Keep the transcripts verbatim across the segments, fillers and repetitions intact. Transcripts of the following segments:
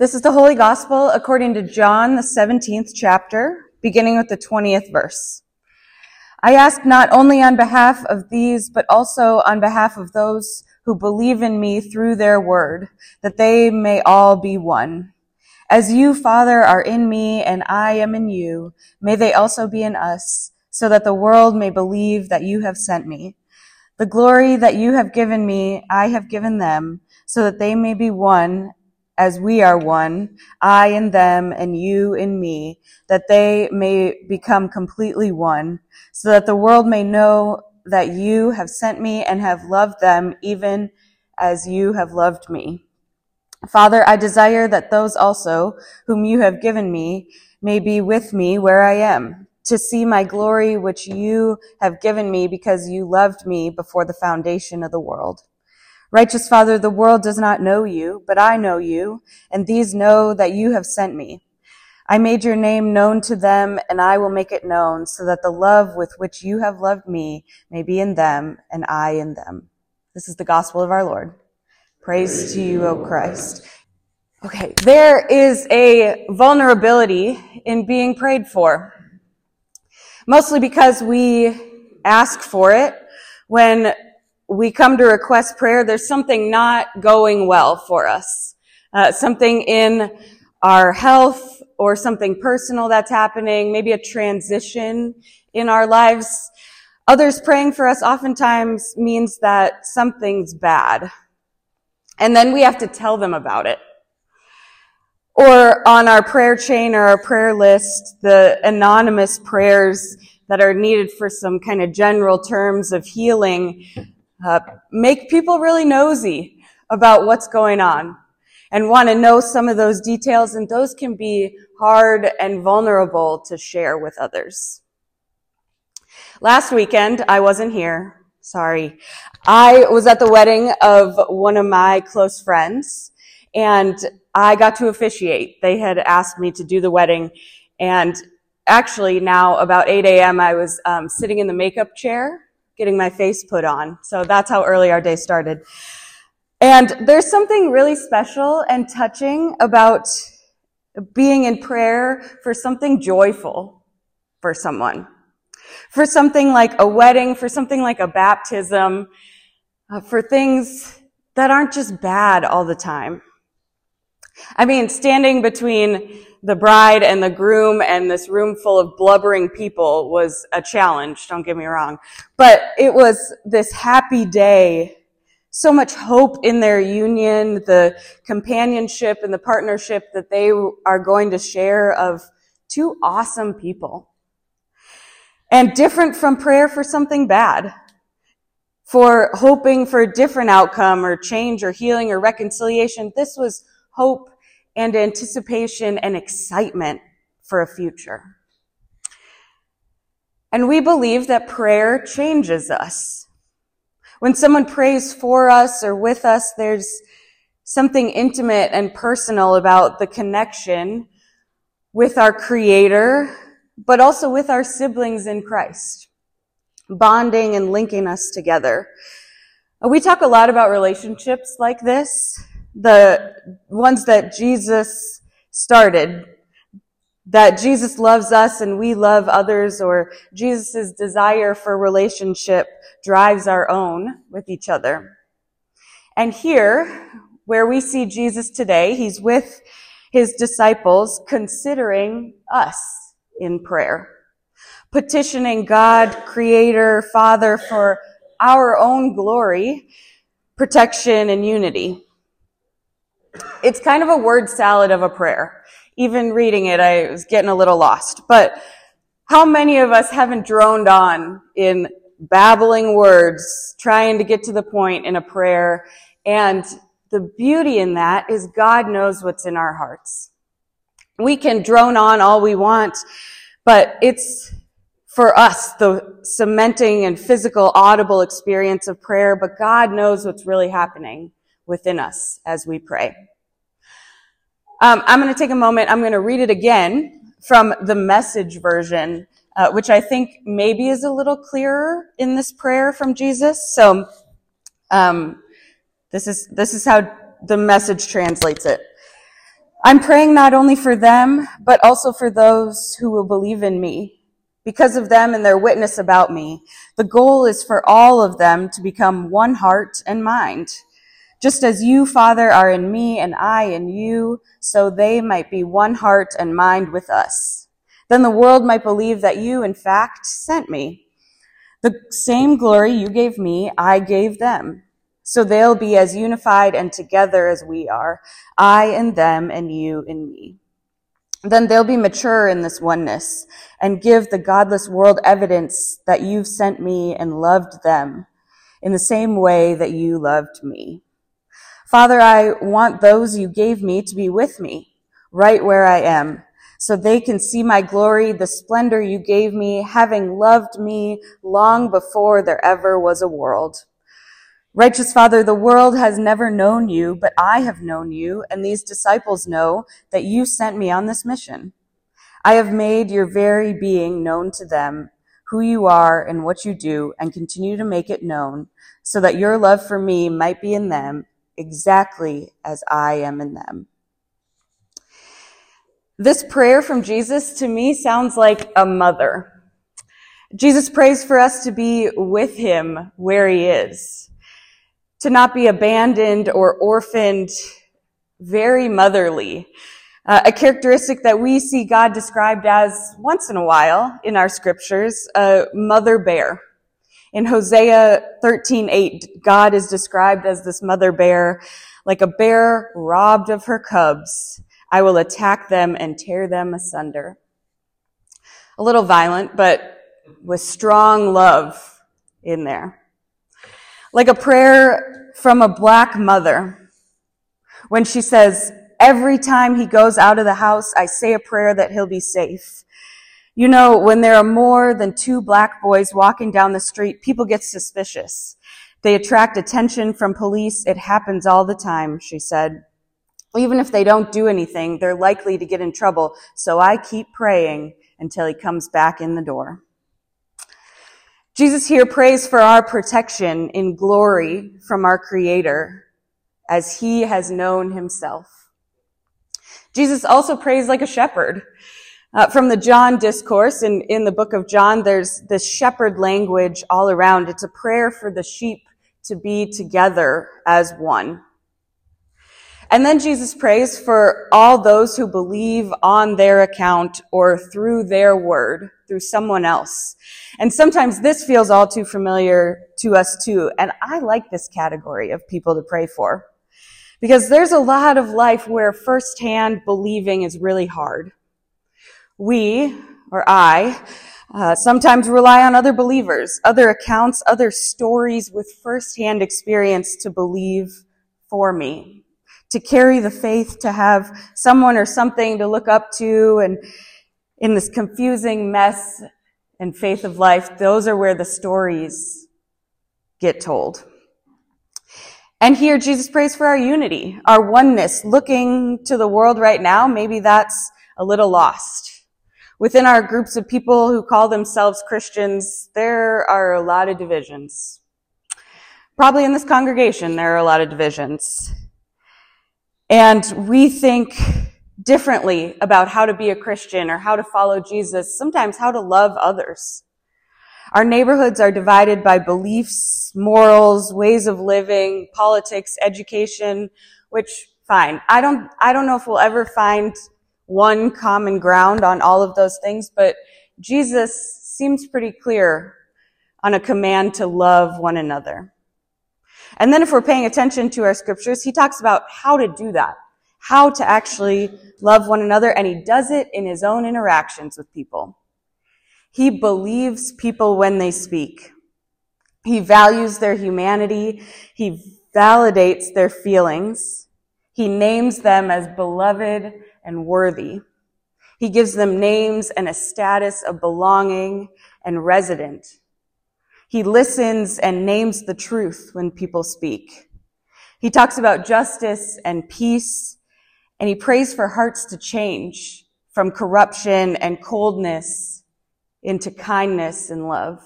This is the Holy Gospel according to John, the seventeenth chapter, beginning with the twentieth verse. I ask not only on behalf of these, but also on behalf of those who believe in me through their word, that they may all be one. As you, Father, are in me and I am in you, may they also be in us, so that the world may believe that you have sent me. The glory that you have given me, I have given them, so that they may be one as we are one, I in them and you in me, that they may become completely one, so that the world may know that you have sent me and have loved them even as you have loved me. Father, I desire that those also whom you have given me may be with me where I am, to see my glory which you have given me because you loved me before the foundation of the world. Righteous Father, the world does not know you, but I know you, and these know that you have sent me. I made your name known to them, and I will make it known, so that the love with which you have loved me may be in them, and I in them. This is the gospel of our Lord. Praise, Praise to you, O Christ. Okay, there is a vulnerability in being prayed for, mostly because we ask for it. When we come to request prayer, there's something not going well for us. Uh, something in our health or something personal that's happening, maybe a transition in our lives. Others praying for us oftentimes means that something's bad. And then we have to tell them about it. Or on our prayer chain or our prayer list, the anonymous prayers that are needed for some kind of general terms of healing Uh, make people really nosy about what's going on and want to know some of those details, and those can be hard and vulnerable to share with others. Last weekend, I wasn't here. Sorry. I was at the wedding of one of my close friends, and I got to officiate. They had asked me to do the wedding, and actually now about eight a.m. I was um, sitting in the makeup chair getting my face put on. So that's how early our day started. And there's something really special and touching about being in prayer for something joyful for someone. For something like a wedding, for something like a baptism, uh, for things that aren't just bad all the time. I mean, standing between the bride and the groom and this room full of blubbering people was a challenge, don't get me wrong. But it was this happy day, so much hope in their union, the companionship and the partnership that they are going to share of two awesome people. And different from prayer for something bad, for hoping for a different outcome or change or healing or reconciliation. This was hope and anticipation and excitement for a future. And we believe that prayer changes us. When someone prays for us or with us, there's something intimate and personal about the connection with our Creator, but also with our siblings in Christ, bonding and linking us together. We talk a lot about relationships like this, the ones that Jesus started, that Jesus loves us and we love others, or Jesus' desire for relationship drives our own with each other. And here, where we see Jesus today, he's with his disciples considering us in prayer, petitioning God, Creator, Father, for our own glory, protection, and unity. It's kind of a word salad of a prayer. Even reading it, I was getting a little lost. But how many of us haven't droned on in babbling words, trying to get to the point in a prayer? And the beauty in that is God knows what's in our hearts. We can drone on all we want, but it's for us the cementing and physical, audible experience of prayer, but God knows what's really happening within us as we pray. Um, I'm going to take a moment. I'm going to read it again from the Message version, uh, which I think maybe is a little clearer in this prayer from Jesus. So um, this is this is how the Message translates it. I'm praying not only for them, but also for those who will believe in me. Because of them and their witness about me, the goal is for all of them to become one heart and mind. Just as you, Father, are in me and I in you, so they might be one heart and mind with us. Then the world might believe that you, in fact, sent me. The same glory you gave me, I gave them. So they'll be as unified and together as we are, I in them and you in me. Then they'll be mature in this oneness and give the godless world evidence that you've sent me and loved them in the same way that you loved me. Father, I want those you gave me to be with me right where I am, so they can see my glory, the splendor you gave me, having loved me long before there ever was a world. Righteous Father, the world has never known you, but I have known you, and these disciples know that you sent me on this mission. I have made your very being known to them, who you are and what you do, and continue to make it known, so that your love for me might be in them exactly as I am in them. This prayer from Jesus to me sounds like a mother. Jesus prays for us to be with him where he is, to not be abandoned or orphaned, very motherly. Uh, a characteristic that we see God described as, once in a while in our scriptures, a mother bear. In Hosea thirteen eight, God is described as this mother bear, like a bear robbed of her cubs. I will attack them and tear them asunder. A little violent, but with strong love in there. Like a prayer from a black mother when she says, every time he goes out of the house, I say a prayer that he'll be safe. You know, when there are more than two black boys walking down the street, people get suspicious. They attract attention from police. It happens all the time, she said. Even if they don't do anything, they're likely to get in trouble. So I keep praying until he comes back in the door. Jesus here prays for our protection in glory from our Creator as he has known himself. Jesus also prays like a shepherd. Uh, from the John discourse in, in the book of John, there's this shepherd language all around. It's a prayer for the sheep to be together as one. And then Jesus prays for all those who believe on their account or through their word, through someone else. And sometimes this feels all too familiar to us too. And I like this category of people to pray for, because there's a lot of life where firsthand believing is really hard. We, or I, uh, sometimes rely on other believers, other accounts, other stories with firsthand experience to believe for me, to carry the faith, to have someone or something to look up to. And in this confusing mess and faith of life, those are where the stories get told. And here Jesus prays for our unity, our oneness, looking to the world right now. Maybe that's a little lost. Within our groups of people who call themselves Christians, there are a lot of divisions. Probably in this congregation, there are a lot of divisions. And we think differently about how to be a Christian or how to follow Jesus, sometimes how to love others. Our neighborhoods are divided by beliefs, morals, ways of living, politics, education, which, fine. I don't, I don't know if we'll ever find one common ground on all of those things, but Jesus seems pretty clear on a command to love one another. And then if we're paying attention to our scriptures, he talks about how to do that, how to actually love one another, and he does it in his own interactions with people. He believes people when they speak. He values their humanity. He validates their feelings. He names them as beloved and worthy. He gives them names and a status of belonging and resident. He listens and names the truth when people speak. He talks about justice and peace, and he prays for hearts to change from corruption and coldness into kindness and love.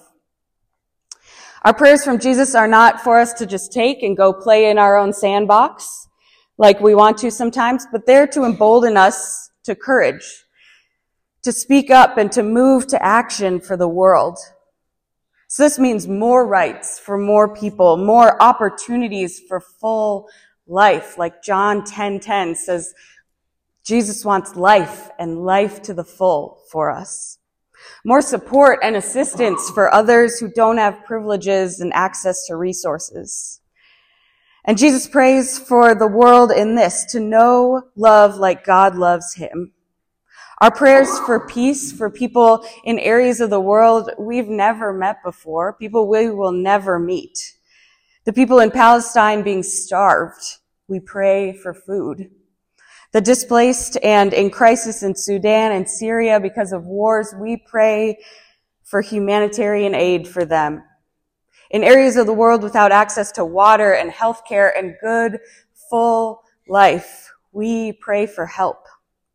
Our prayers from Jesus are not for us to just take and go play in our own sandbox, like we want to sometimes, but they're to embolden us to courage, to speak up and to move to action for the world. So this means more rights for more people, more opportunities for full life. Like John ten ten says, Jesus wants life and life to the full for us. More support and assistance for others who don't have privileges and access to resources. And Jesus prays for the world in this, to know love like God loves him. Our prayers for peace for people in areas of the world we've never met before, people we will never meet. The people in Palestine being starved, we pray for food. The displaced and in crisis in Sudan and Syria because of wars, we pray for humanitarian aid for them. In areas of the world without access to water and healthcare and good, full life, we pray for help.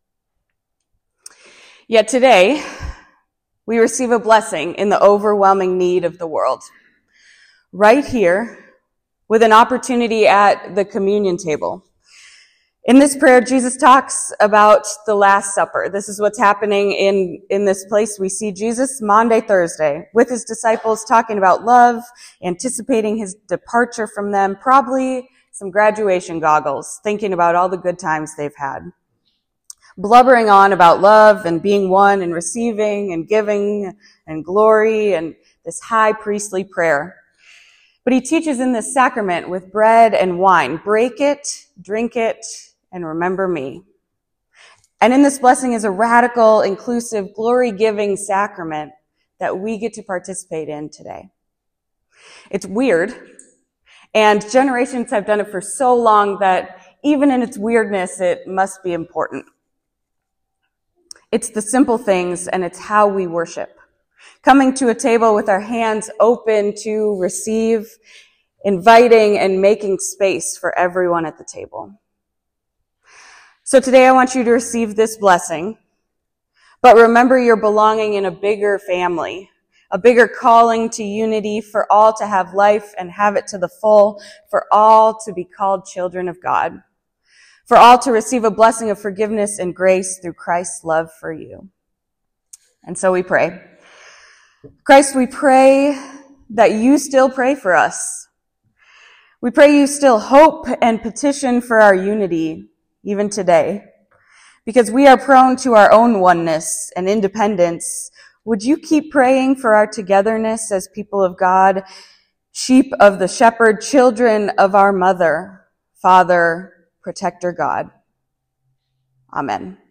Yet today, we receive a blessing in the overwhelming need of the world. Right here, with an opportunity at the communion table. In this prayer, Jesus talks about the Last Supper. This is what's happening in, in this place. We see Jesus Maundy Thursday with his disciples talking about love, anticipating his departure from them, probably some graduation goggles, thinking about all the good times they've had. Blubbering on about love and being one and receiving and giving and glory and this high priestly prayer. But he teaches in this sacrament with bread and wine, break it, drink it, and remember me. And in this blessing is a radical, inclusive, glory-giving sacrament that we get to participate in today. It's weird, and generations have done it for so long that even in its weirdness, it must be important. It's the simple things, and it's how we worship. Coming to a table with our hands open to receive, inviting and making space for everyone at the table. So today I want you to receive this blessing, but remember you're belonging in a bigger family, a bigger calling to unity for all to have life and have it to the full, for all to be called children of God, for all to receive a blessing of forgiveness and grace through Christ's love for you. And so we pray. Christ, we pray that you still pray for us. We pray you still hope and petition for our unity, even today. Because we are prone to our own oneness and independence, would you keep praying for our togetherness as people of God, sheep of the shepherd, children of our mother, Father, Protector God. Amen.